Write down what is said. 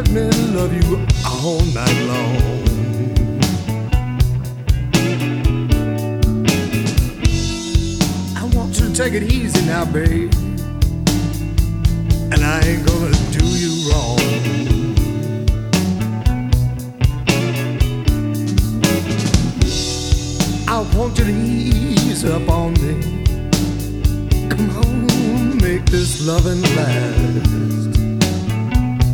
let me love you all night long. I want you to take it easy now, babe, and I ain't gonna do you wrong. I want you to ease up on me. Come on, make this loving last.